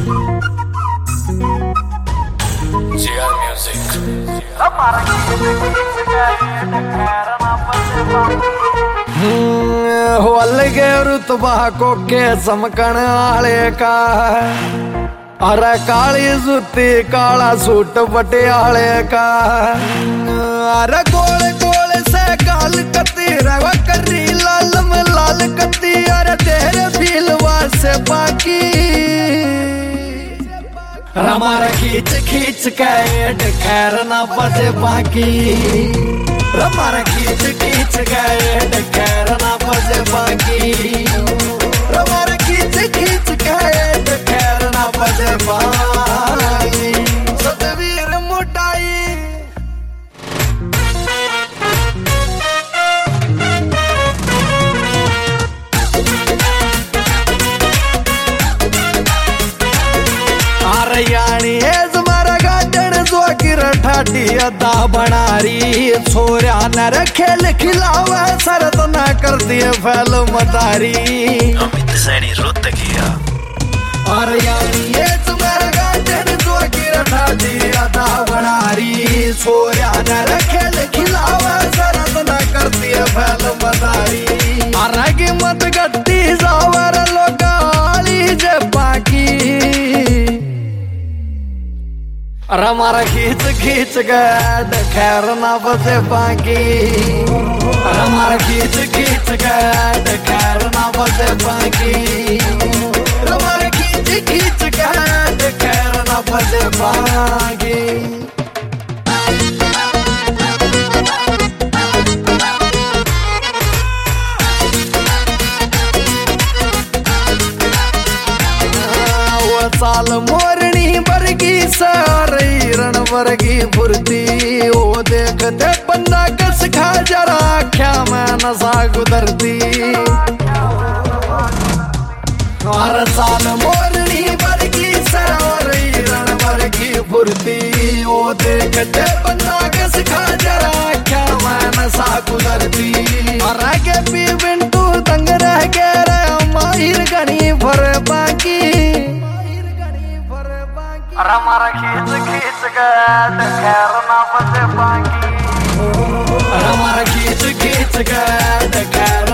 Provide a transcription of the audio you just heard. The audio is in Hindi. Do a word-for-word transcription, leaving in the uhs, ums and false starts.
अलगे रुतबा को के समकण आले का, अरे काली जुती काला सूट बटियाले का, अरे गोल गोल से काल कती रवा करी लाल में लाल कती, अरे तेरे फीलवा से बाकी रमार खींच खींच के खैर ना बजे बाकी, रमार खींच खींच के खैर ना बजे बाकी, रमार खींच खींच के खैर ना बजे बाकी। सतवीर मोटाई यानी एज मारा गाजन जो ठाटी अदा बनारी, छोरा न खेल खिलावा शरत न कर दिए फैल मतारी, अमित सैनी रुत किया। और यानी एज मारा गाजन जो ठाटी अदा बनारी, छोरा न खेल खिलावा शरत न कर दिए फैल मतारी, अरे मत गट्टी जावर लोगाली जे बाकी, रमार खींच खींच के खैर ना बजे बाकी, रमार खींच खींच के खैर ना बजे बाकी, रमार खींच खींच के खैर ना बजे बाकी। साल मोरनी बरगी सारी रण वर्गी फुर्ती, ओ देखते बंदा कस खा जरा क्या मैं नशा गुजरती, हर साल मोरनी बरगी सारी रण वर्गी फुर्ती, ओ देखते बंदा कस खा जरा क्या मैं नशा गुजरती, और आगे भी बिंटू तंग रह के रे माहिर गणी भर बाकी, रमार खींच खींच के खैर ना बजे बाकी, रमार खींच खींच के खैर